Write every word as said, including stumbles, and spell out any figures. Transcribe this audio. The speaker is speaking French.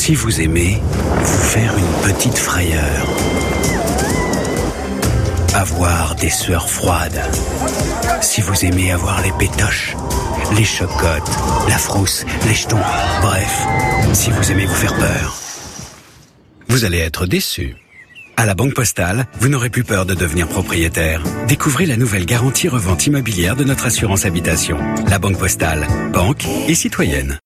Si vous aimez vous faire une petite frayeur, avoir des sueurs froides, si vous aimez avoir les pétoches, les chocottes, la frousse, les jetons, bref, si vous aimez vous faire peur, vous allez être déçu. À la Banque Postale, vous n'aurez plus peur de devenir propriétaire. Découvrez la nouvelle garantie revente immobilière de notre assurance habitation. La Banque Postale, banque et citoyenne.